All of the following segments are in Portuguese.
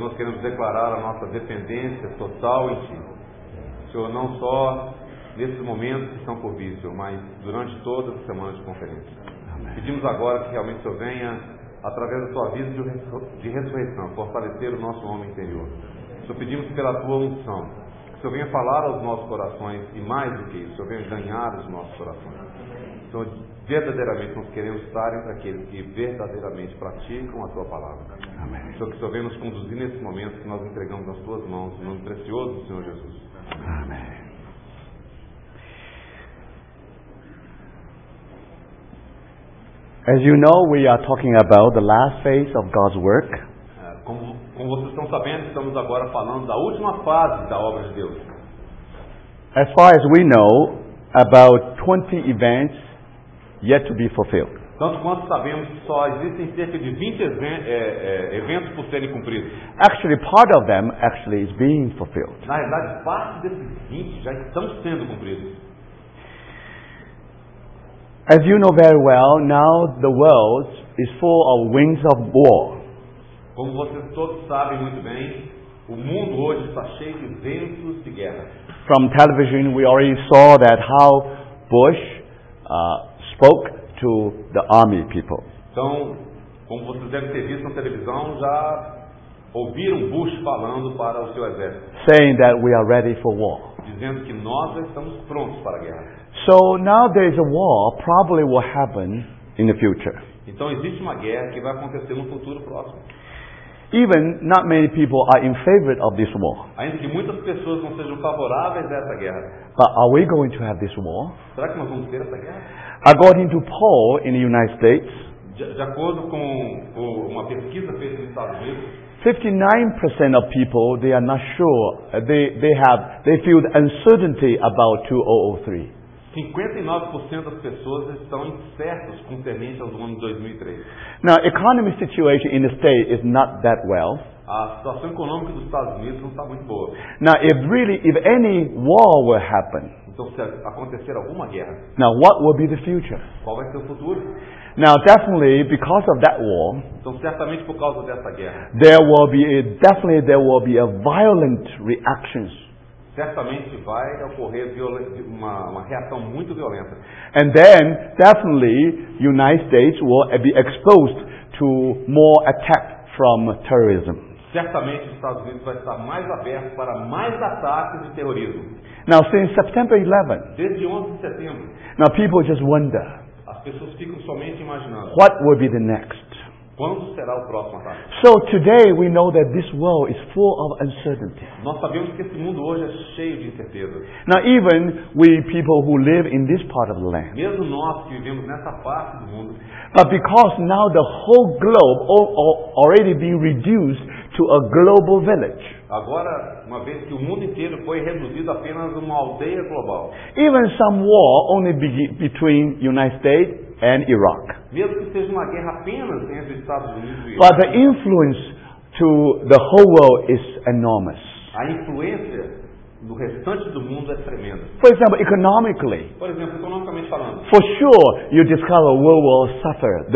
nós queremos declarar a nossa dependência total em Ti. Senhor, não só nesses momentos que estão por vir, Senhor, mas durante toda a semana de conferência. Amém. Pedimos agora que realmente o Senhor venha, através da Tua vida de ressurreição, fortalecer o nosso homem interior. Senhor, pedimos pela Tua unção, que o Senhor venha falar aos nossos corações e mais do que isso, o Senhor venha ganhar os nossos corações. Senhor, verdadeiramente nós queremos estar entre aqueles que verdadeiramente praticam a Tua palavra. Amém. Senhor, que o Senhor venha nos conduzir nesse momento que nós entregamos nas Tuas mãos, em nome precioso do Senhor Jesus. Amém. As you know, we are talking about the last phase of God's work. Como vocês estão sabendo, estamos agora falando da última fase da obra de Deus. As far as we know, about 20 events yet to be fulfilled. Tanto quanto sabemos, só existem cerca de 20 eventos por serem cumpridos. Actually, part of them is being fulfilled. Na realidade, parte desses 20 já estão sendo cumpridos. As you know very well, now the world is full of wings of war. Como vocês todos sabem muito bem, o mundo hoje está cheio de ventos de guerra. From television, we already saw that how Bush spoke to the army people. Então, como vocês devem ter visto na televisão, já ouviram Bush falando para o seu exército, saying that we are ready for war. Dizendo que nós já estamos prontos para a guerra. So now there is a war, probably will happen in the future. Então existe uma guerra que vai acontecer no futuro próximo. Even not many people are in favor of this war. Ainda que muitas pessoas não sejam favoráveis a essa guerra. But are we going to have this war? Será que nós vamos ter essa guerra? According to poll in the United States, de acordo com uma pesquisa feita nos Estados Unidos, 59% of people, they are not sure. They feel the uncertainty about 2003. 59% das pessoas estão incertas concernente ao ano de 2003. Now, economic situation in the state is not that well. A situação econômica dos Estados Unidos não está muito boa. Now, if any war will happen, então se acontecer alguma guerra, now what will be the future? Qual vai ser o futuro? Now, definitely because of that war, então certamente por causa dessa guerra, there will be a violent reactions. Certamente vai ocorrer uma reação muito violenta. And then, definitely, United States will be exposed to more attack from terrorism. Certamente os Estados Unidos vai estar mais aberto para mais ataques de terrorismo. Now, since September 11, desde 11 de setembro, now people just wonder, as pessoas ficam somente imaginando, what will be the next? Quando será o próximo ataque? So today we know that this world is full of uncertainty. Nós sabemos que esse mundo hoje é cheio de incerteza. Now even we people who live in this part of the land. Mesmo nós que vivemos nessa parte do mundo. But because now the whole globe already been reduced to a global village. Agora, uma vez que o mundo inteiro foi reduzido a apenas uma aldeia global. Even some war only between United States and Iraq. Mesmo que seja uma guerra apenas entre Estados Unidos e Iraque. But the influence to the whole world is enormous. A influência do restante do mundo é tremenda. For example, economically. Por exemplo, economicamente falando. For sure, you discover world will suffer.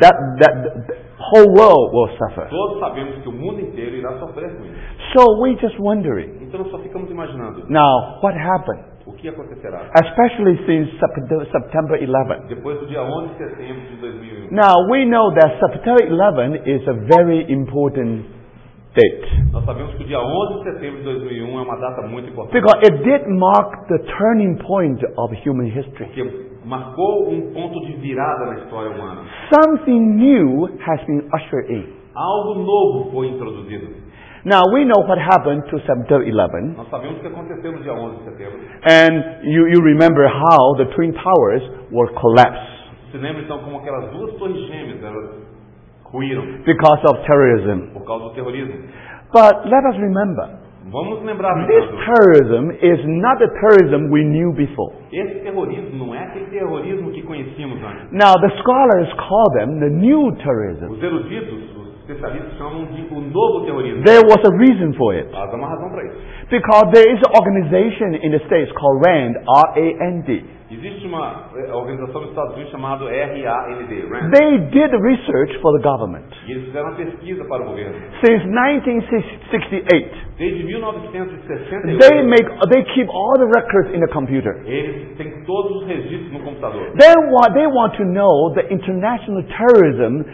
The whole world will suffer. Todos sabemos que o mundo inteiro irá sofrer com isso. So we're just wondering. Então nós só ficamos imaginando. Now, what happened? O que acontecerá? Especially since September 11. Depois do dia 11 de setembro de 2001. Now, we know that September 11 is a very important date. Nós sabemos que o dia 11 de setembro de 2001 é uma data muito importante. Because it did mark the turning point of human history. Porque marcou ponto de virada na história humana. Something new has been ushered in. Algo novo foi introduzido. Now we know what happened to September 11. Nós sabemos o que aconteceu no dia 11 de setembro. And you remember how the Twin Towers were collapsed. Se lembra então como aquelas duas torres gêmeas ruíram. Because of terrorism. Por causa do terrorismo. But let us remember. Vamos lembrar. This terrorism is not the terrorism we knew before. Esse terrorismo não é aquele terrorismo que conhecíamos antes. Now the scholars call them the new terrorism. Os eruditos, especialistas chamam de o novo terrorismo. There was a reason for it. Há uma razão para isso. Because there is an organization in the States called RAND, R-A-N-D. Existe uma organização nos Estados Unidos chamada RAND. They did research for the government. E eles fizeram uma pesquisa para o governo. Since 1968, Desde 1968, they keep all the records in the computer. eles têm todos os registros no computador. Then they want to know the international terrorism,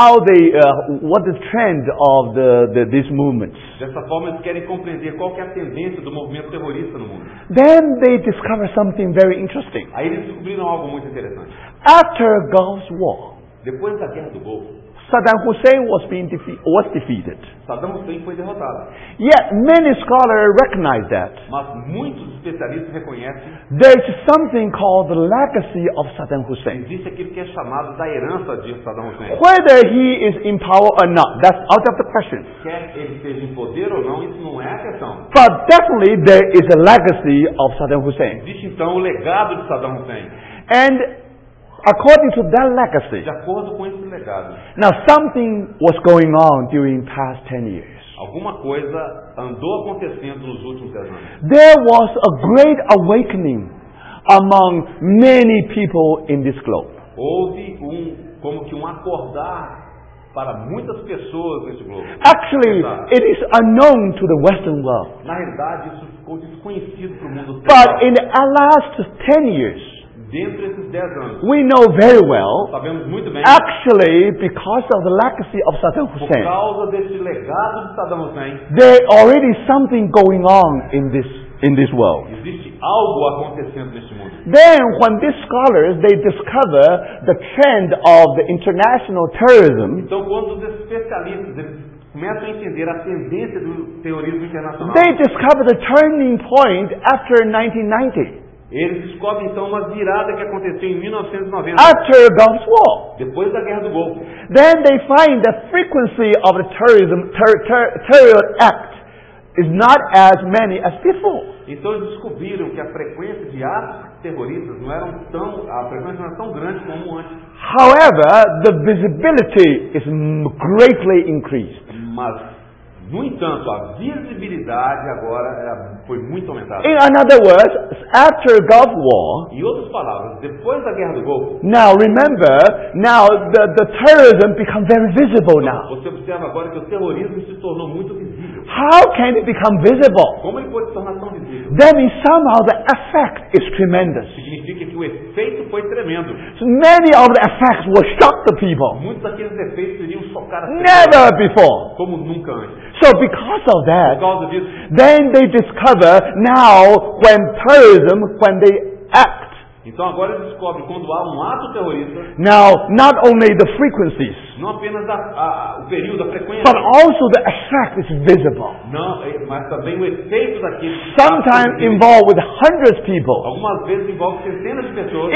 what the trend of these movements. Dessa forma, eles querem compreender qual que é a tendência do movimento terrorista no mundo. Then they discover something very interesting. Aí eles descobriram algo muito interessante. After Gulf War, Depois da Guerra do Golfo, Saddam Hussein was defeated. Saddam Hussein foi derrotado. Yet many scholars recognize that Mas muitos especialistas reconhecem there is something called the legacy of Saddam que Hussein. existe aquilo que é chamado da herança de Saddam Hussein. Whether he is in power or not, that's out of the question. Quer ele esteja em poder ou não, isso não é a questão. But definitely there is a legacy of Saddam Hussein. Existe então o legado de Saddam Hussein. And according to that legacy, De acordo com esse legado, now something was going on during past 10 years. alguma coisa andou acontecendo nos últimos 10 anos. There was a great awakening among many people in this globe. Houve como que um acordar para muitas pessoas neste globo. Actually, it is unknown to the Western world. Na realidade, isso ficou desconhecido para o mundo But ocidental. in the last 10 years, Dentro desses 10 anos, we know very well, sabemos muito bem, actually, because of the legacy of Saddam por Hussein, causa desse legado de Saddam Hussein, there already something going on in this world. existe algo acontecendo neste mundo. Then, when these scholars they discover the trend of the international terrorism, Então, quando os especialistas eles começam a entender a tendência do terrorismo internacional, they discover the turning point after 1990, eles descobrem então uma virada que aconteceu em 1990, after Gulf War. depois da Guerra do Golfo. Then they find the frequency of the terror act is not as many as before. Então eles descobriram que a frequência de atos terroristas a frequência não era tão grande como antes. However, the visibility is greatly increased. Mas, no entanto, a visibilidade agora foi muito aumentada. In other words, after Gulf War, Em outras palavras, depois da Guerra do Golfo, now remember, the terrorism become very visible now. você observa agora que o terrorismo se tornou muito visível. How can it become visible? Como ele pode se tornar tão visível? That means somehow the effect is tremendous. Significa que o efeito foi tremendo. So many of the effects will shock the people. Muitos daqueles efeitos iriam chocar as pessoas Never before. como nunca antes. So because of Por that, causa disso, then they discover now when they act, então agora eles descobrem quando há um ato terrorista, now not only the frequencies, não apenas o período, a frequência, but also the effect is visible. não, mas também o efeito daquele Sometimes involved with hundreds of people, algumas vezes envolve centenas de pessoas,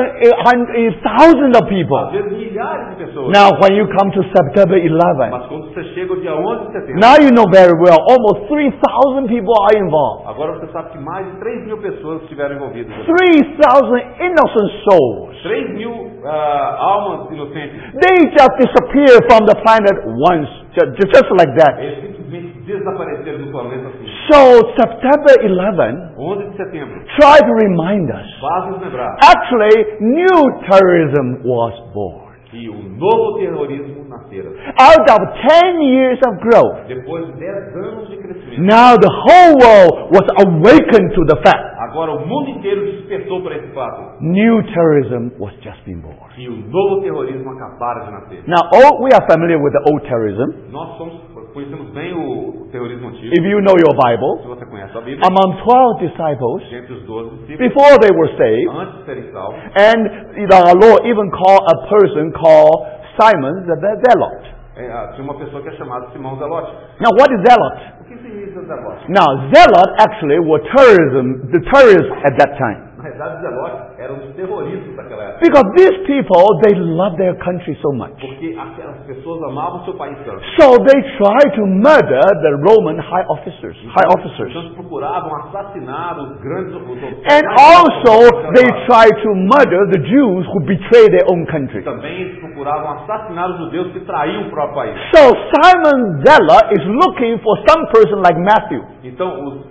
even thousands of às people. vezes milhares de pessoas. Now when you come to September 11, Mas quando você chega ao dia 11 de setembro, now you know very well, almost 3,000 people are involved. agora você sabe que mais de 3.000 pessoas estiveram envolvidas. 3,000 innocent souls. 3.000 almas inocentes. They just disappear from the planet once, just like that. Eles simplesmente desapareceram do planeta assim. So September 11 11 de setembro. try to remind us. Faz nos lembrar Actually, new terrorism was born. que o novo terrorismo nascera. Out of 10 years of growth, Depois de 10 anos de crescimento. now the whole world was awakened to the fact Agora o mundo inteiro despertou para esse fato. new terrorism was just being born. Que o novo terrorismo acabara de nascer. Now, we are familiar with the old terrorism. Nós conhecemos bem o terrorismo antigo. If you know your Se Bible, você conhece a Bíblia, among 12 disciples, entre os 12 discípulos, before they were saved, antes de serem salvos, and the Lord even called a person called Simon the Zealot. tinha uma pessoa que é chamada Simão Zelote. Now, what is Zealot? O que significa Zelote? Now, Zealot actually were the terrorists at that time. Na verdade, Zelote eram os terroristas daquela época. Because these people, they love their country so much. Porque aquelas pessoas amavam seu país tanto. So they tried to murder the Roman high officers. Então eles procuravam assassinar os grandes And also, they tried to murder the Jews who betrayed their own country. Também eles procuravam assassinar os judeus que traíam o próprio país. So Simon Zealot is looking for some person like Matthew. Então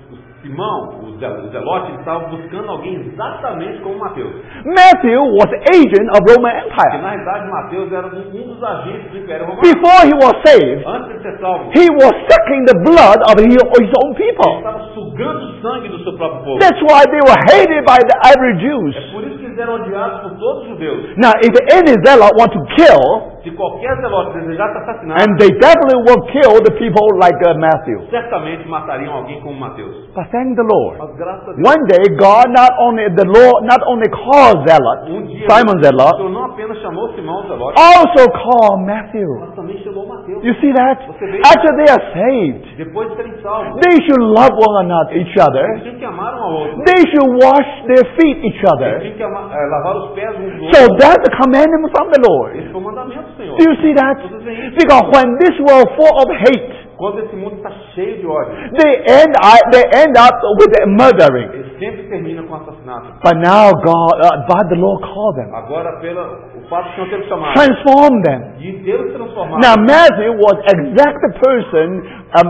Simão, o Zelote, ele estava buscando alguém exatamente como Mateus. Matthew was agent of Roman Porque Empire. na realidade Mateus era um dos agentes do Império Romano. Before he was saved, Antes de ser salvo, he was sucking the blood of his own ele people. estava sugando o sangue do seu próprio povo. That's why they were hated by the average Jews. É por isso que eles eram odiados por todos os judeus. Now, if any zealot want to kill, Se qualquer zelote desejasse assassinar, and they definitely will kill the people like Matthew. certamente matariam alguém como Mateus. But thank the Lord. Mas graças a Deus, One day, God the Lord not only called Zealot, dia Simon o Zealot, Senhor não apenas chamou Simão Zelote, also called Matthew. mas também chamou Mateus. You see that? Você vê? After they are saved, Depois de serem salvos, they should love one another, each eles other. tinham que amar um ao outro. They should wash their feet each Eles other. tinham que lavar os pés uns do So outro. that's a commandment from the Lord. Esse foi o mandamento do Senhor. Do you see that? Vocês veem isso? Because when this world full of hate, Quando esse mundo está cheio de ódio, they end up with murdering. ele sempre termina com assassinato. But now but the Lord called them, Agora, o fato de não ter chamado transform them. de tê-los transformado, Now Matthew was exact the person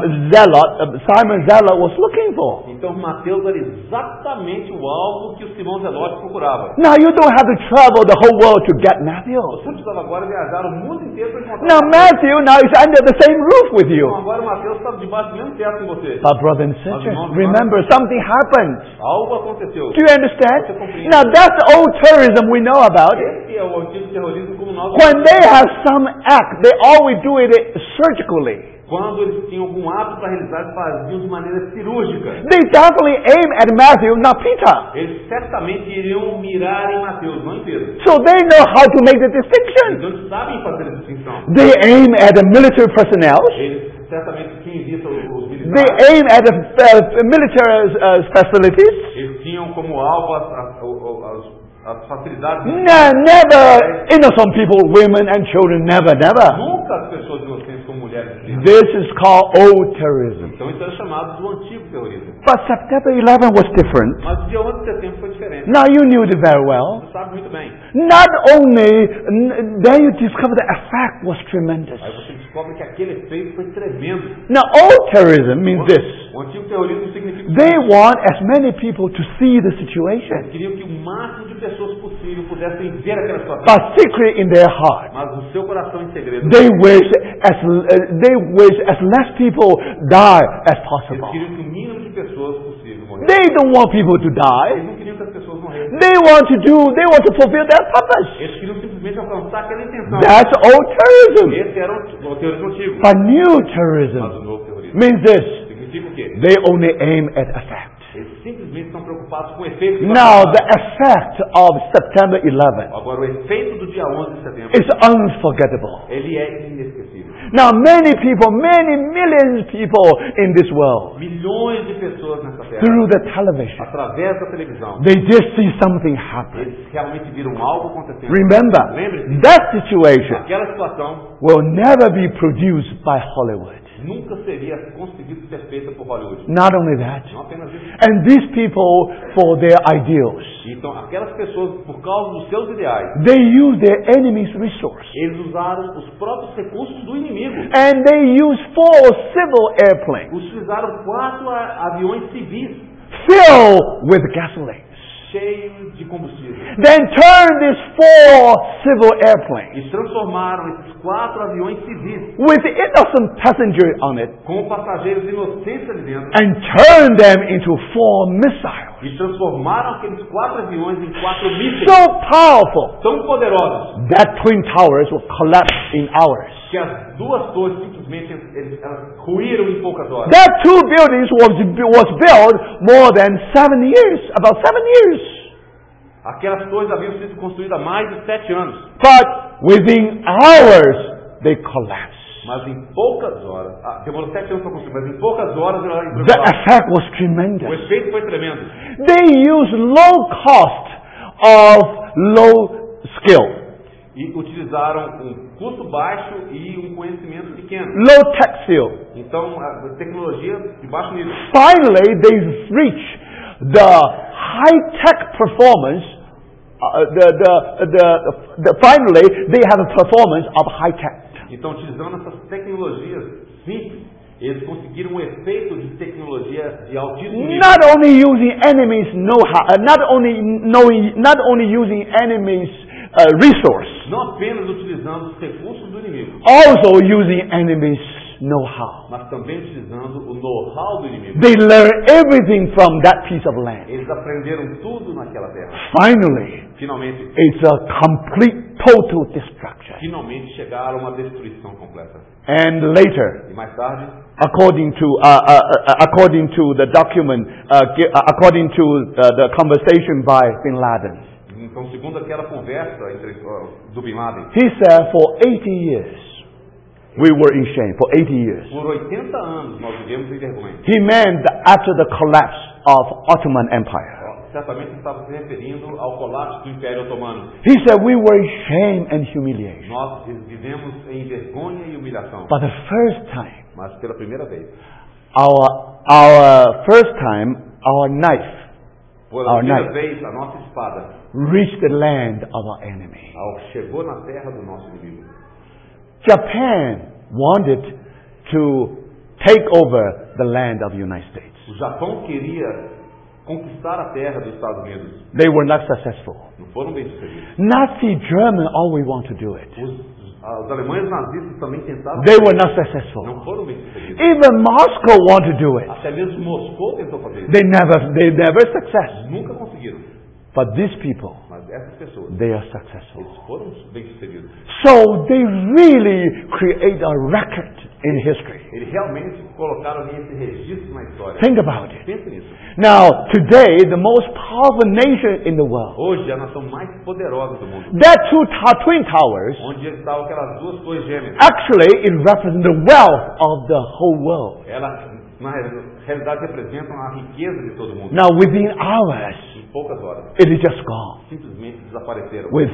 Simon Zealot was looking for. então Mateus era exatamente o alvo que o Simão Zelote procurava. Now you don't have to travel the whole world to get Matthew. Você precisava agora viajar o mundo inteiro para encontrar Now Matthew now is under the same roof with Então you. agora o Mateus está debaixo do mesmo teto que você. But brother and sister, remember something happened. Algo aconteceu. Do you understand? Now that's the old terrorism we know about. Esse é o antigo terrorismo como nós. When they have some act, they always do it surgically. Quando eles tinham algum ato para realizar, eles faziam de maneira cirúrgica. They definitely aim at Matthew, not Peter. Eles certamente iriam mirar em Mateus, não em Pedro. So they know how to make the distinction. Então eles sabem fazer a distinção. They aim at the military personnel. Eles certamente tinham em vista os They militares. aim at the military facilities. Eles tinham como alvo as facilidades. Never innocent people, women and children, never. Nunca as pessoas inocentes como mulheres. This is called old terrorism. Então isso era chamado do antigo terrorismo. But September 11 was different. Mas o dia 11 de setembro foi diferente. Now you knew it very well. Você sabe muito bem. Not only, then you discover the effect was tremendous. Aí você descobre que aquele efeito foi tremendo. Now old terrorism means this. O antigo terrorismo significa They want as many people to see the situation, eles queriam que o máximo de pessoas possível pudessem ver aquela situação. but secret in their heart. Mas no seu coração em segredo, They wish as less people die as eles possible. queriam que o mínimo de pessoas possível morressem. They don't want people to Eles die. não queriam que as pessoas morressem. They want to fulfill their purpose. Eles queriam simplesmente alcançar aquela intenção. That's old terrorism. Esse era o terrorismo antigo. But new Mas terrorism o novo terrorismo means this. significa o quê? They only aim at effect. Eles simplesmente estão preocupados com o efeito. Now the effect of September 11 Agora, o efeito do dia 11 de setembro, is unforgettable. ele é inesquecível. Now many millions of people in this world, Milhões de pessoas nessa terra, through the television, através da televisão, they just see something happen. eles realmente viram algo acontecendo. Remember, Lembre-se, that situation aquela situação will never be produced by Hollywood. nunca seria conseguido ser feita por Hollywood. Not only that, Não apenas isso. and these people for their ideals, Então, aquelas pessoas, por causa dos seus ideais, they use their enemy's resource. eles usaram os próprios recursos do inimigo. And they use 4 civil airplanes Utilizaram 4 aviões civis filled with gasoline. cheios de combustível. Then turn these 4 civil airplanes E transformaram esses 4 aviões civis with innocent passenger on it com passageiros inocentes ali dentro and turn them into 4 missiles. e transformaram aqueles 4 aviões em 4 mísseis So powerful tão poderosos that Twin Towers will collapse in hours. que as 2 torres simplesmente elas ruíram em poucas horas. That 2 buildings was built more than 7 years, about 7 years. Aquelas torres haviam sido construídas há mais de 7 anos, But within hours, they collapsed. mas em poucas horas, demorou 7 anos para construir, mas em poucas horas ela The impressionava. effect was O tremendous. efeito foi tremendo. They used low cost of low skill, E utilizaram um custo baixo e um conhecimento pequeno. low tech skill. Então, a tecnologia de baixo nível. Finally, they reached the high-tech performance. Finally, they have a performance of high-tech. Então, utilizando essas tecnologias simples, eles conseguiram conseguir um efeito de tecnologia de altíssimo nível. Not only using enemies' know-how, not only using enemies' resource, Não apenas utilizando os recursos do inimigo, also using enemies' know-how. mas também utilizando o know-how do inimigo. They learn everything from that piece of land. Eles aprenderam tudo naquela terra. Finally, Finalmente, it's a complete, total destruction. finalmente chegaram a uma destruição completa. And later, E mais tarde, according to the document, according to the conversation by Bin Laden, então, segundo aquela conversa do Bin Laden, he said, for 80 years, we were in shame. For 80 years. por 80 anos nós vivemos em vergonha. He meant after the collapse of Ottoman Empire. Certamente estava se referindo ao colapso do Império Otomano. He said we were in shame and humiliation. Nós vivemos em vergonha e humilhação. But the first time, Mas pela primeira vez, our knife pela primeira vez, a nossa espada reached the land of our enemy. chegou na terra do nosso inimigo. Japan wanted to take over the land of the United States. O Japão queria conquistar a terra dos Estados Unidos. They were not successful. Não foram bem sucedidos. Nazi Germany always want to do it. Os alemães nazistas também tentaram. They were not successful. Não foram bem sucedidos. Even Moscow want to do it. Até mesmo Moscou tentou fazer isso. They never success. Nunca conseguiram. But these people, Mas essas pessoas, they are successful. eles foram bem sucedidos. So they really create a record in history. Eles realmente colocaram ali esse registro na história. Think about it. Pense nisso. Now, today, the most powerful nation in the world, Hoje, a nação mais poderosa do mundo, that Twin Towers, onde estavam aquelas duas torres gêmeas, actually it represents the wealth of the whole world. elas, na realidade, representam a riqueza de todo mundo. Now, within hours, Em poucas horas, it is just gone. simplesmente desapareceram. With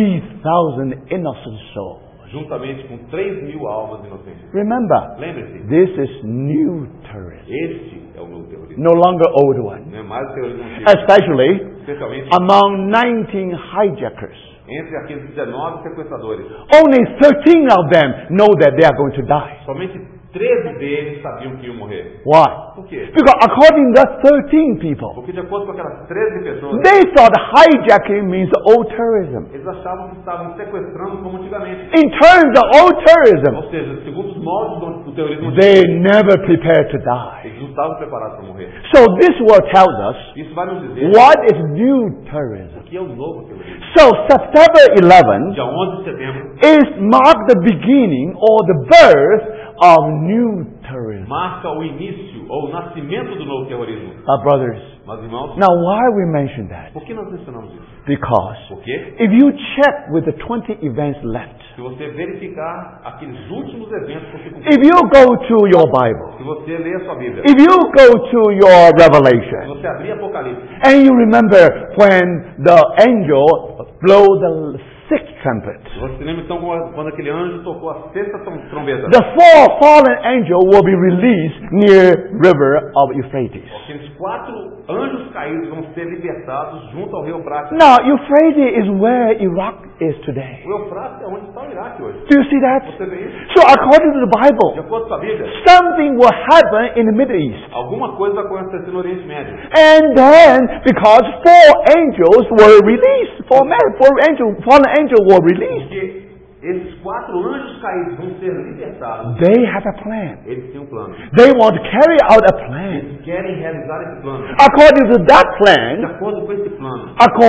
3,000 innocent souls. Juntamente com 3.000 almas inocentes. Remember, Lembre-se, this is new terrorism, este é o novo terrorismo. no longer old one. Não é mais o terrorismo antigo. Especially Especialmente among 19 hijackers. entre aqueles 19 sequestradores. Only 13 of them know that they are going to die. Somente 13 deles sabiam que iam morrer. Why? Por quê? Because according to the 13 people, Porque de acordo com aquelas 13 pessoas, they thought hijacking means old terrorism. eles achavam que estavam sequestrando como antigamente. In terms of old terrorism, Ou seja, segundo os moldes do terrorismo they antigo, never prepared to die. eles não estavam preparados para morrer. So this word tells us Isso vai nos dizer what is new terrorism. o que é o novo terrorismo. So September 11 Dia 11 de setembro mark the beginning or the birth of new terrorism. marca o início ou o nascimento do novo terrorismo. Brothers, Mas irmãos, now why we mention that? por que nós mencionamos isso? Because Porque if you check with the 20 events left, se você verificar aqueles últimos eventos que você if you go to your Bible, se você ler a sua Bíblia, if you go to your se Revelation, você abrir Apocalipse, and you remember when the angel blew the sixth trumpet, você lembra então quando aquele anjo tocou a sexta trombeta? the four fallen angels will be released near river of Euphrates. Aqueles 4 anjos caídos vão ser libertados junto ao rio Eufrates. Now, Euphrates is where Iraq is today. O Eufrates é onde está o Iraque hoje. Do you see that? Você vê isso? So according to the De Bible, acordo com a Bíblia, something will happen in the Middle East. alguma coisa vai acontecer no Oriente Médio. And then, because four angels were released, fallen angels were released, Porque esses 4 anjos caídos vão ser libertados. they have a plan. Eles têm um plano. They want to carry out a plan. Eles querem realizar esse plano. According to that De plan, acordo com esse plano,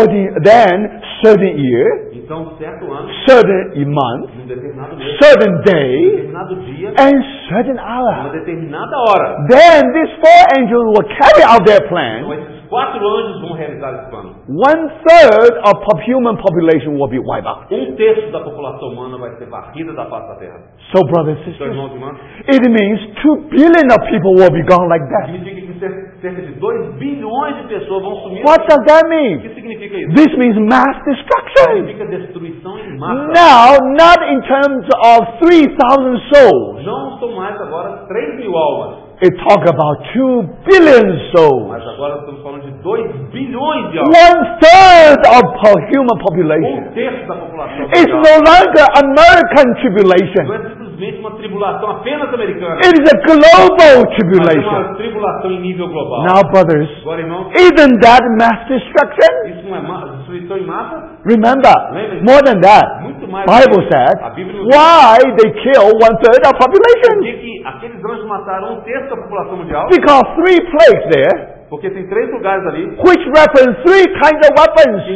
then certain year, então certo ano, certain month, num determinado mês, certain num day, determinado dia, and certain numa hour. determinada hora. Then these four angels will carry out their Então plan. esses 4 anjos vão realizar esse plano. 1/3 of human population will be wiped out. 1/3 da população humana vai ser varrida da face da terra. So, brothers and Então, sisters, irmãos e irmãs, it means 2 billion of people will be gone like that. significa que cerca de 2 bilhões de pessoas vão sumir. What does that O mean? que significa isso? This means mass destruction. Significa destruição em massa. Now, not in terms of 3,000 souls. Não são mais agora 3.000 almas, It talk about 2 billion souls. mas agora estamos falando de 2 bilhões de almas. 1/3 of human population. 1/3 da população It's mundial. no longer American Não tribulation. é simplesmente simplesmente uma tribulação apenas americana. It is a global Mas uma tribulation. tribulação em nível global. Now, brothers, Agora, irmãos, isn't that mass destruction? isso não é destruição em massa? Remember, more than that, Muito mais. Bible A said, Bíblia nos diz why they kill 1/3 of population? que aqueles anjos mataram 1/3 da população mundial. Because 3 plagues there, Porque tem 3 lugares ali which represent 3 kinds of weapons.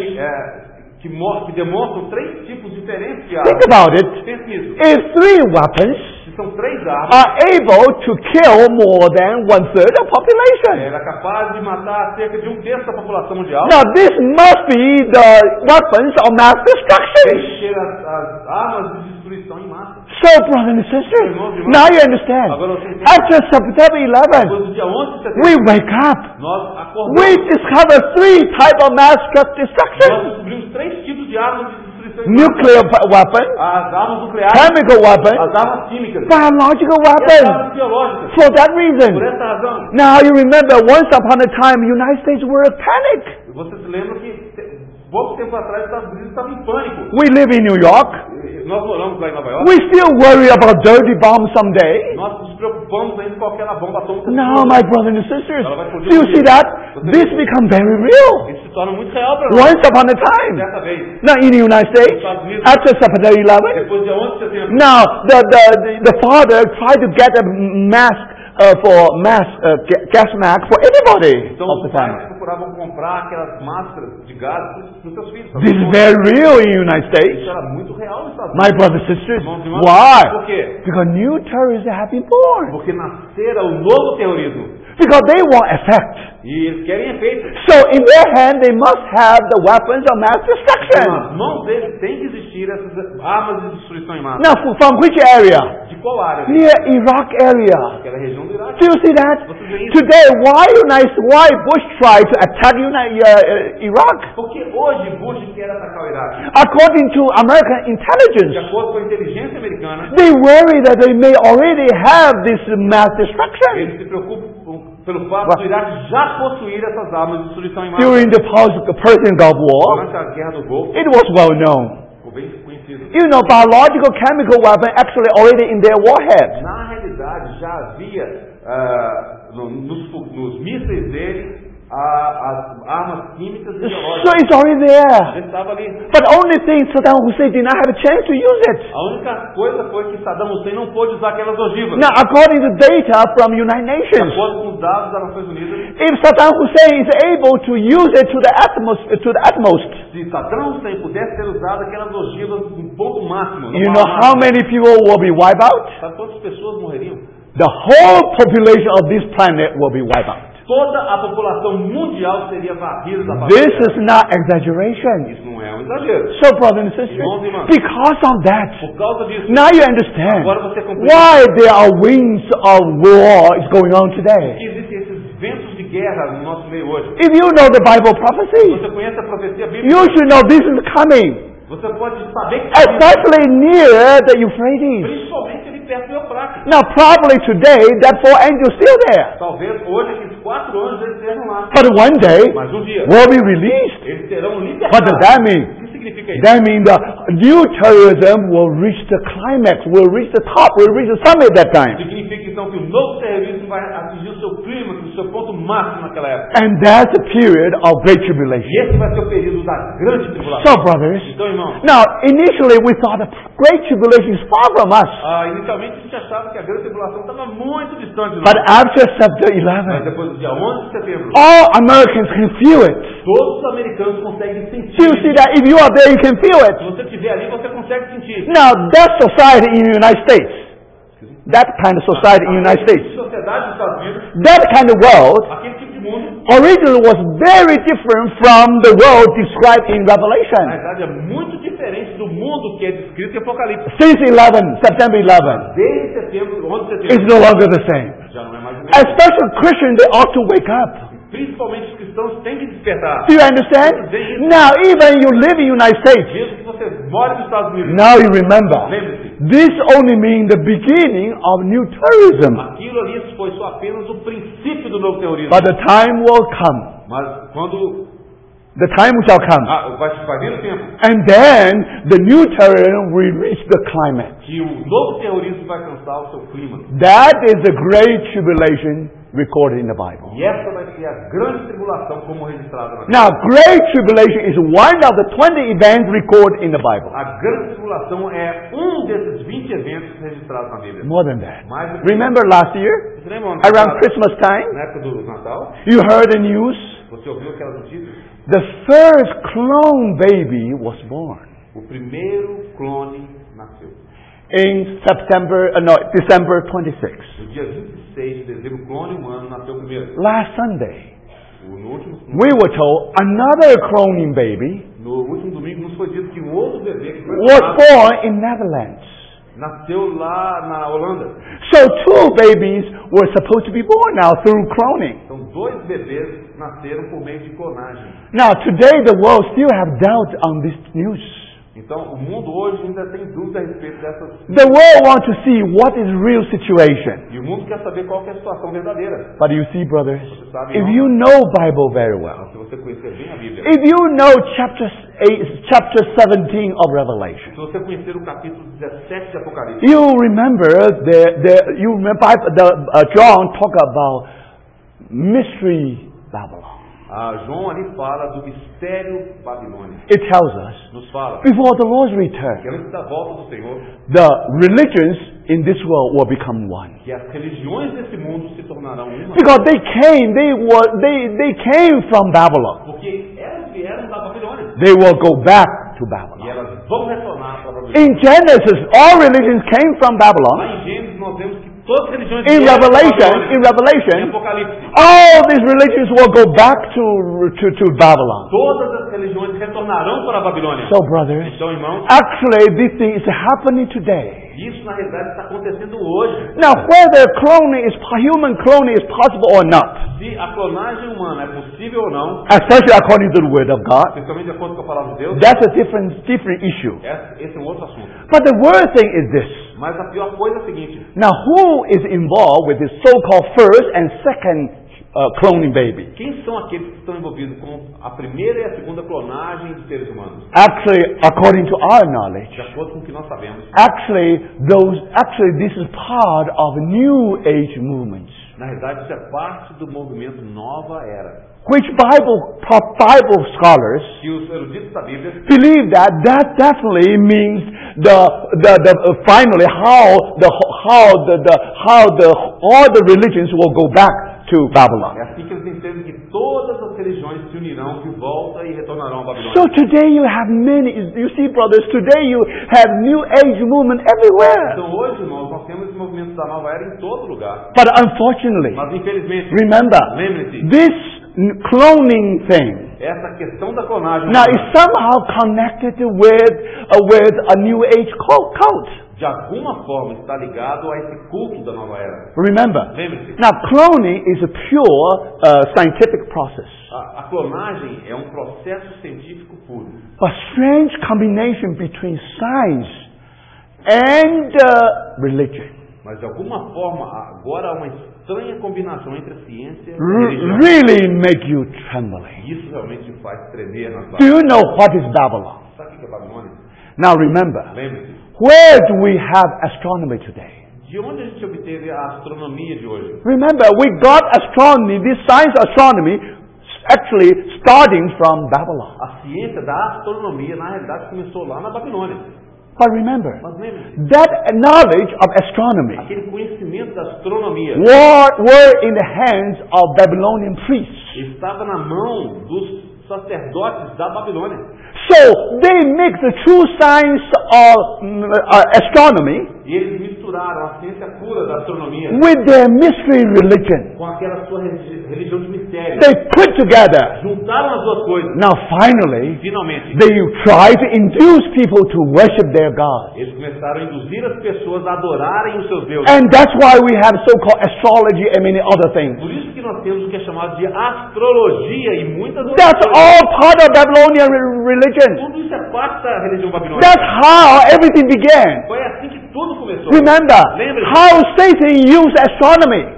que demonstram 3 tipos diferentes de Think armas. about it. Pense nisso. If 3 weapons Se são 3 armas, are able to kill more than 1/3 of population. era capaz de matar cerca de 1/3 da população mundial. Now this must be the weapons of mass destruction. Encher as armas de destruição em massa. So, brothers and sisters, now you understand. After September 11, Depois do dia 11 de setembro, we wake up. nós We acordamos. discover 3 types of mass Nós destruction. descobrimos 3 tipos de armas de destruição em massa. Nuclear weapons, As armas nucleares, chemical weapons, as armas químicas biological e as weapons. armas biológicas. For that Por reason, essa razão, now you remember once upon a time, United States were in panic. você se lembra que pouco tempo atrás os Estados Unidos estavam em pânico. We live in New York. Nós moramos lá em Nova York. We still worry about dirty bombs someday. Nós nos preocupamos ainda com aquela bomba atômica. No, my brothers and sisters. Ela vai explodir Do you um see dia. that? This become very real. Isso se torna muito real para nós. Once upon a time. Certa vez, Now in the United States, after September 11, depois de 11 de setembro, now the father tried to get a mask gas mask for everybody então of os the pais family. procuravam comprar aquelas máscaras de gás para os seus filhos. This is very real in the United States. Isso era muito real nos Estados My Unidos. brothers and sisters, Irmãos e irmãs, why? por quê? Because new terrorists have been born. Porque nascera o novo terrorismo. Because they want effect. E eles querem efeito. So in their hand, they must have the weapons of mass destruction. Nas mãos deles tem que existir essas armas de destruição em massa. Now, from which area? De qual área? Near Iraq area. Aquela região do Iraque. Do you see that? Você vê isso? Today, why Bush tried to attack Iraq? Porque hoje Bush quer atacar o Iraque. According to American De intelligence, acordo com a inteligência americana, they worry that they may already have this mass destruction. eles se preocupam pelo fato do Iraque já possuir essas armas de destruição em massa. During the Persian Gulf War, Durante a Guerra do Golfo, it was well known. ficou bem conhecido. You know, biological chemical weapon actually already in their warheads. Na realidade, já havia nos mísseis dele as armas químicas e So biológicas. it's already there. Ele estava ali. But only thing Saddam Hussein did not have a chance to use it. A única coisa foi que Saddam Hussein não pôde usar aquelas ogivas. Now, according to data from United De Nations, acordo com os dados das Nações Unidas, if Saddam Hussein is able to use it to the utmost, se Saddam Hussein pudesse ter usado aquelas ogivas no ponto máximo, you know how many people will be wiped out? sabe quantas pessoas morreriam? The whole population of this planet will be wiped out. Toda a população mundial seria varrida da face This da terra. is not exaggeration. Isso não é um exagero. So, brothers and sisters, Irmãos e irmãs, because of that, por causa disso, now you understand agora você compreende why there are winds of war is going on que today. existem esses ventos de guerra no nosso meio hoje. If you know the Bible prophecy, Você conhece a profecia bíblica? you should know this is coming, Você pode saber que está vindo, especially near the Euphrates. principalmente ali perto do Eufrates. Now, probably today, that 4 angels still there. Talvez hoje aqueles 4 anjos eles estejam lá. But one day, Mas um dia will be released. eles serão What libertados. does that mean? O que significa isso? That means the new terrorism will reach the climax, will reach the top, will reach the summit that time. Significa então que o novo terrorismo vai atingir o seu clímax, o seu ponto máximo naquela época. And that's the period of great E tribulation. esse vai ser o período da grande tribulação. So, brothers, Então, irmãos, now, initially we thought the great tribulation is far from us. inicialmente a gente achava que a grande tribulação estava muito distante de But nós. after September Mas 11, depois do dia 11 de setembro, all Americans can feel it. todos os americanos conseguem Do you sentir. see that? If you are there, you can feel Se it. você estiver ali, você consegue sentir. Now, that society in the United States, that kind of society in the United A States, sociedade dos Estados Unidos, that kind of world aquele tipo de mundo, originally was very different from the world described in na Revelation. verdade, é muito diferente do mundo que é descrito em Apocalipse. Since September 11, Desde setembro, 11 de it's setembro, no longer the same. já não é mais o mesmo. Especially Christians, they ought to wake up. Principalmente os cristãos têm que despertar. Do you understand? Now, even you live in the United States, Mesmo que você more nos Estados Unidos, now you remember, lembre-se, this only means the beginning of new terrorism. aquilo ali foi só apenas o princípio do novo terrorismo. But the time will come. Mas quando The time shall come. Vai vir o tempo. And then the new terrorism will reach the climax. E o novo terrorismo vai alcançar o seu clima. That is the great tribulation recorded in the Bible. E essa vai ser a grande tribulação como registrada na Bíblia. Now, great tribulation is one of the 20 events recorded in the Bible. A grande tribulação é desses 20 eventos registrados na Bíblia. More than that. Mais do que Remember last year? Você lembra Around Christmas time? na época do Natal? You heard the news? Você ouviu aquelas notícias? The first clone baby was born O primeiro clone nasceu. in December 26. No dia 26 de dezembro, o clone humano nasceu primeiro. Last Sunday, No último cloning baby domingo nos foi dito que um outro bebê que foi was nascido born in Netherlands. nasceu lá na Holanda. So 2 babies were supposed to be born now through cloning. Então 2 bebês nasceram por meio de clonagem. Now today the world still have doubt on this news. Então o mundo hoje ainda tem dúvida a respeito dessas. The world wants to see what is real situation. E o mundo quer saber qual que é a situação verdadeira. But you see, brothers, Você sabe, if irmão? you know Bible very well, Se você conhecer bem a Bíblia, if you know chapter 17 of Revelation, se você conhecer o capítulo 17 de Apocalipse, you remember John talk about mystery Babylon. João ali fala do mistério Babilônia. It tells us Nos fala before the Lord's return, que antes da volta do Senhor, the religions in this world will become one. que as religiões desse mundo se tornarão uma. Because they came from Babylon. Porque elas vieram da Babilônia. They will go back to E Babylon. elas vão retornar para a Babilônia. In Genesis, all religions came from Lá Babylon. em Gênesis nós vemos que todas as religiões In vieram da Revelation, Babilônia. Em in Apocalipse, all these religions will go back to Babylon. todas as religiões retornarão para a Babilônia. So, brothers, Então, irmãos, actually, this thing is happening today. isso na realidade está acontecendo hoje. Now, whether human cloning is possible or not, Se a clonagem humana é possível ou não, especially according to the Word of God, especialmente de acordo com a palavra de Deus, that's a different issue. esse é um outro assunto. But the worst thing is this. Mas a pior coisa é a seguinte: Now, who is involved with this so-called first and second cloning baby? quem são aqueles que estão envolvidos com a primeira e a segunda clonagem de seres humanos? Actually, according to our knowledge, De acordo com o que nós sabemos, this is part of New Age movements, na realidade isso é parte do movimento Nova Era. which Bible scholars Que os eruditos da Bíblia believe that definitely means finally all the religions will go back to Babylon. é assim que eles entendem que todas as religiões se unirão de volta e retornarão a Babilônia. So today you have you see, brothers, today you have New Age movement everywhere. Então hoje, irmãos, nós temos esse movimento da Nova Era em todo lugar. But unfortunately, Mas infelizmente, remember, lembre-se, this cloning thing essa questão da clonagem now is somehow connected with a New Age cult. de alguma forma está ligado a esse culto da Nova Era. Remember, Lembre-se, now cloning is a pure scientific process, a clonagem é um processo científico puro. a strange combination between science and religion. Mas de alguma forma, agora há uma estranha combinação entre a ciência e a religião. Really make you trembling. Isso realmente faz tremer nas Do bases. you know what is Babylon? Sabe o que é Babilônia? Now remember, Lembre-se, where do we have astronomy today? de onde a gente obteve a astronomia de hoje? Remember, we got astronomy, this science astronomy, actually starting from Babylon. A ciência da astronomia, na realidade, começou lá na Babilônia. But remember, Mas lembre-se, that knowledge of astronomy aquele conhecimento da astronomia were in the hands of Babylonian priests. estava na mão dos sacerdotes da Babilônia. So they mix the true science of astronomy E eles misturaram a ciência pura da astronomia with their mystery religion. com aquela sua religião de mistério. They put together. Juntaram as duas coisas. Now finally, Finalmente, they try to induce people to worship their God. eles começaram a induzir as pessoas a adorarem os seus deuses. And that's why we have so-called astrology and many other things. Por isso que nós temos o que é chamado de astrologia e muitas outras That's coisas. all part of Babylonian religion. Tudo isso é parte da religião babilônica. That's how everything began. Foi assim que tudo começou. Remember Lembre-se how Satan used astronomy.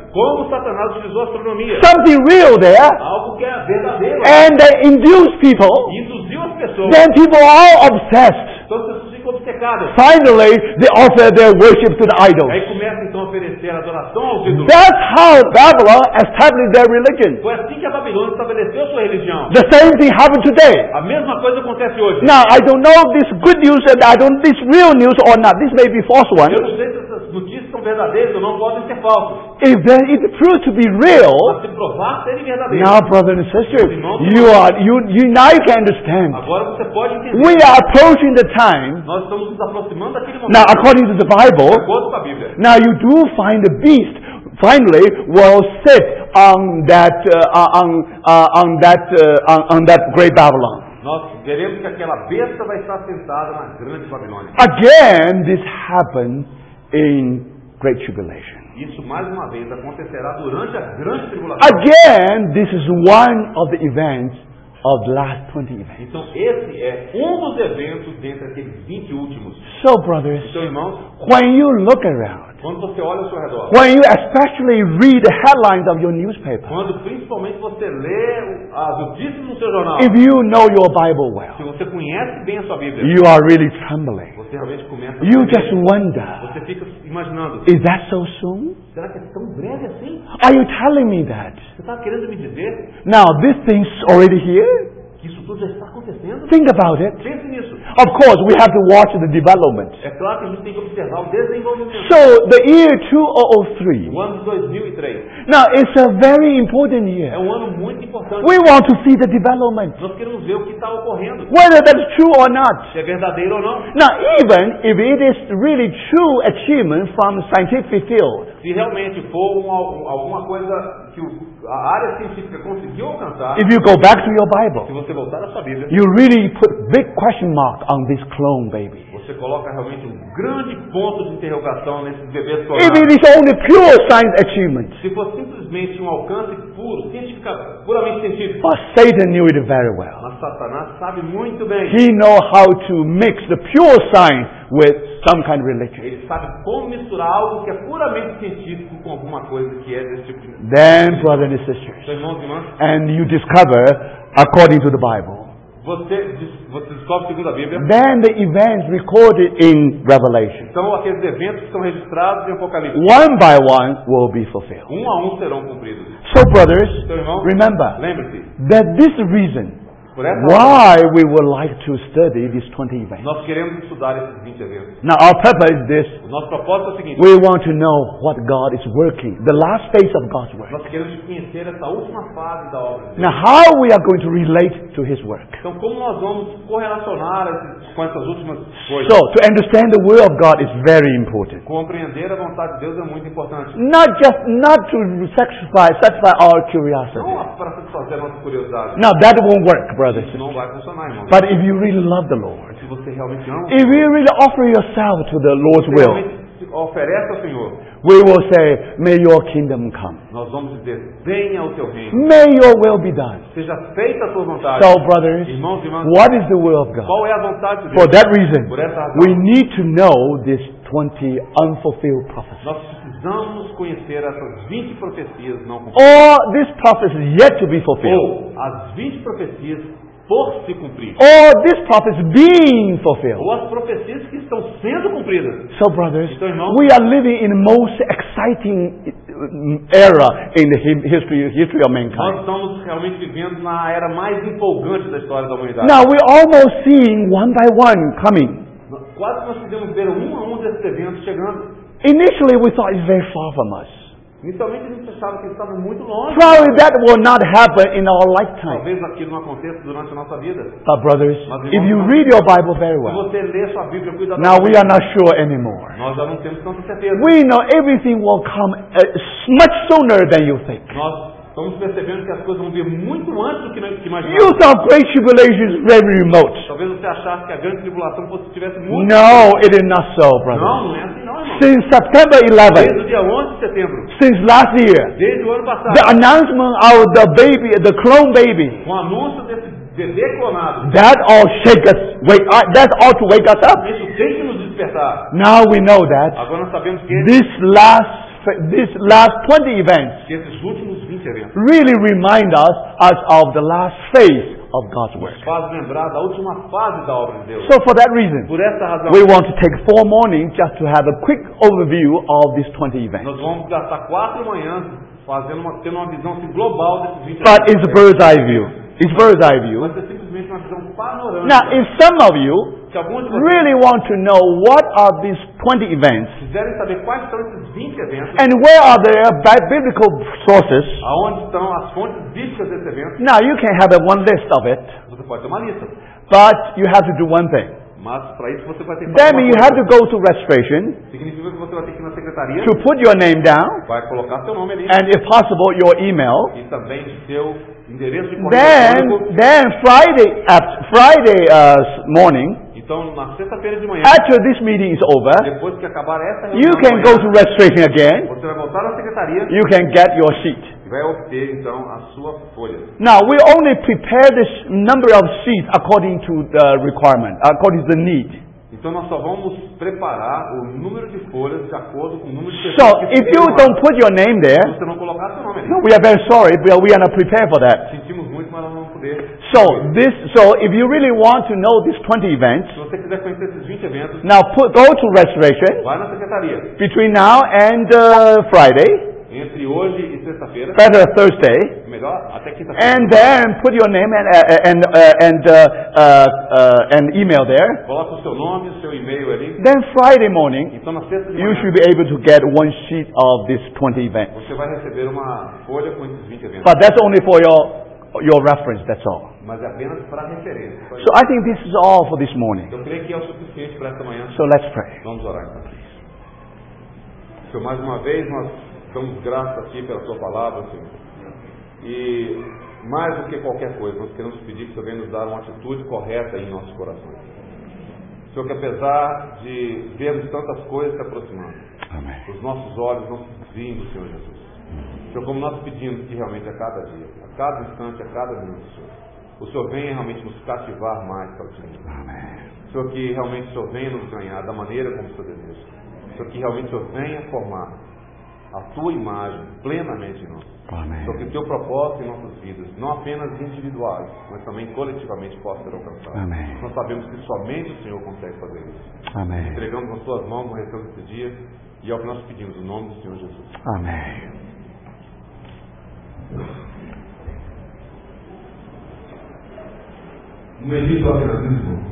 Como Satanás utilizou a astronomia. Something real there. Algo que é verdadeiro. And they induce people. E induziu as pessoas. Then people are obsessed. Então as pessoas ficam obcecadas. Finally, they offer their worship to the idols. Aí começam então a oferecer adoração aos ídolos. That's how Babylon established their religion. Foi assim que a Babilônia estabeleceu sua religião. The same thing happened today. A mesma coisa acontece hoje. Now, I don't know if this good news and I don't this real news or not. This may be false one. Eu não sei se essas notícias são verdadeiras ou não, podem ser falsas. If it proves to be real, Mas se provar serem verdadeiras. now, brothers and sisters, you now you can understand. Agora você pode entender. We are approaching the time. Nós estamos nos aproximando daquele momento. Now, according to the Bible, De acordo com a Bíblia. now you do find the beast finally will sit on that great Babylon. Nós veremos que aquela besta vai estar sentada na grande Babilônia. Again, this happened in Great Tribulation. Isso mais uma vez acontecerá durante a grande tribulação. Again, this is one of the events of the last 20 events. Então esse é dos eventos dentre aqueles 20 últimos. So, brothers, Então, irmãos, when you look around, quando você olha ao seu redor, when you especially read the headlines of your newspaper, quando principalmente você lê as notícias no seu jornal, if you know your Bible well, se você conhece bem a sua Bíblia, you are really trembling. você realmente começa a You tremer. just wonder, Você fica imaginando, is that so soon? será que é tão breve assim? Are you telling me that? Você está querendo me dizer Now, this thing's already here? que isso tudo já está acontecendo? Think about it. Pense nisso. Of course, we have to watch the development. É claro que a gente tem que observar o desenvolvimento. So, the year 2003, O ano de 2003 now it's a very important é year. um ano muito importante. We want to see the development, Nós queremos ver o que está ocorrendo. whether that's true or not. Se é verdadeiro ou não. Now, even if it is really true achievement from scientific field, Se realmente for alguma coisa que a área científica conseguiu alcançar, if you go back to your se Bible, você voltar à sua Bíblia, you really put big question mark on this clone baby. você coloca realmente um grande ponto de interrogação nesses bebês If clonados. it is only pure science achievement, Se for simplesmente um alcance puro, puramente científico. but Satan knew it very well. Mas Satanás sabe muito bem. He know how to mix the pure science with some kind of religion. Ele sabe como misturar algo que é puramente científico com alguma coisa que é desse tipo de... Then, brothers and sisters, Então, irmãos e irmãs, and you discover, according to the Bible, você descobre segundo a Bíblia. then the events recorded in Revelation, São aqueles eventos que são registrados em Apocalipse. one by one, will be fulfilled. Um a um serão cumpridos. So, brothers, Então, irmãos, remember lembre-se, that this reason por essa razão, why we would like to study these 20 events. nós queremos estudar esses 20 eventos. Now, our purpose is this. O nosso propósito é o seguinte: We want to know what God is working, the last phase of God's work. nós queremos conhecer essa última fase da obra de Deus. Now, how we are going to relate to His work? Então, como nós vamos correlacionar com essas últimas coisas? So, to understand the will of God is very important. Compreender a vontade de Deus é muito importante. Not to satisfy our curiosity. Não para satisfazer a nossa curiosidade. Now, that won't work, brothers. Isso não vai funcionar, irmãos. But if you really love the Lord, Se você realmente ama, if you really offer yourself to the Lord's você will, realmente se oferece ao Senhor, we will say, may your kingdom come. nós vamos dizer: venha o teu reino. May your will be done. Seja feita a tua vontade. So, brothers, Irmãos e irmãs, what is the will of God? qual é a vontade de For Deus? that reason, Por essa razão, we need to know this 20 unfulfilled prophecies. nós precisamos conhecer essas 20 profecias não cumpridas. Or this prophecy yet to be fulfilled. Ou as 20 profecias por se cumprir. Or this prophecy being fulfilled. Ou as profecias que estão sendo cumpridas. So, brothers, Então, irmãos, we are living in the most exciting era in the history of nós mankind. estamos realmente vivendo na era mais empolgante da história da humanidade. Now, we're almost seeing one by one coming. Quase nós podemos ver um a um desses eventos chegando. Initially, we thought it's very far from us. Inicialmente a gente achava que eles estavam muito longe. Probably that will not happen in our lifetime. Talvez aquilo não aconteça durante a nossa vida. But, brothers, Mas, if you irmãos, read your Bible very Se well, você lê sua Bíblia cuidadosamente, now we are not sure anymore. nós já não temos tanta certeza. We know everything will come much sooner than you think. Nós estamos percebendo que as coisas vão vir muito antes do que You imaginamos. thought Great Tribulation is very remote. Talvez você achasse que a grande tribulação estivesse muito... No, it is not so, brother. Não é assim não, irmão. Since September Desde 11, o dia 11 de setembro, since last year, desde o ano the passado, announcement of the baby, the clone baby, com o anúncio desse bebê clonado, that all shake us. That ought to wake us up. isso tem que nos despertar. Now we know that Agora nós sabemos que this last these last 20 events que esses últimos 20 eventos really remind us of the last phase of God's work. nos faz lembrar da última fase da obra de Deus. So for that reason, Por essa razão, we want to take 4 mornings just to have a quick overview of these 20 events. nós vamos gastar 4 manhãs tendo uma visão assim, global desses 20 But eventos. it's a bird's eye view. It's bird's eye view. Vai ser simplesmente uma visão panorâmica. Now, if some of you Se alguns de vocês really want to know what are these 20 events quiserem saber quais são esses 20 eventos, and where are their biblical sources, aonde estão as fontes bíblicas desse evento, now you can have one list of it, você pode ter uma lista. but you have to do one thing. Mas para isso você vai ter que Then fazer you uma have to coisa. go to registration Significa que você vai ter que ir na secretaria, to put your name down vai colocar seu nome ali and if possible your email. e também seu endereço de correio eletrônico. Then Friday morning, Então, na sexta-feira de manhã, after this meeting is over, depois que acabar essa you reunião, can da go manhã, to registration again. você vai voltar na secretaria You can get your sheet. e vai obter, então, a sua folha. Now, we only prepare this number of sheets according to the requirement, according to the need. Então, nós só vamos preparar o número de folhas de acordo com o número de So, pessoas que if you estão lá. don't put your name Se there, você não colocar seu nome ali, we are very sorry, but we are not prepared for that. sentimos muito, mas nós não vamos poder. So if you really want to know these 20 events, Se você quiser conhecer esses 20 eventos, now go to registration vai na secretaria. between now and Friday, Entre hoje e sexta-feira, better Thursday, melhor, até quinta-feira. and then put your name and email there. Coloca o seu nome, o seu e-mail ali. Then Friday morning, Então, na sexta de you manhã, should be able to get one sheet of these 20 events. você vai receber uma folha com esses 20 eventos. But that's only for your reference, that's all. Mas é apenas para referência. Só isso. So I think this is all for this morning. Eu creio que é o suficiente para esta manhã. So let's pray. Vamos orar então. Senhor, mais uma vez nós damos graças a Ti pela Sua palavra, Senhor. E mais do que qualquer coisa, nós queremos pedir que o Senhor venha nos dar uma atitude correta em nossos corações. Senhor, que apesar de vermos tantas coisas se aproximando, Amen. os nossos olhos não se desviem do Senhor Jesus. Senhor, como nós pedimos que realmente a cada dia, a cada instante, a cada minuto, Senhor, o Senhor venha realmente nos cativar mais para Ti. Amen. Senhor, que realmente o Senhor venha nos ganhar da maneira como o Senhor deseja. Senhor, que realmente o Senhor venha formar a Tua imagem plenamente em nós. Amen. Senhor, que o Teu propósito em nossas vidas, não apenas individuais, mas também coletivamente, possa ser alcançado. Amém. Nós sabemos que somente o Senhor consegue fazer isso. Amen. Entregamos nas Tuas mãos no restante desse dia e é o que nós pedimos, no nome do Senhor Jesus. Amen. Um bendito agradeço.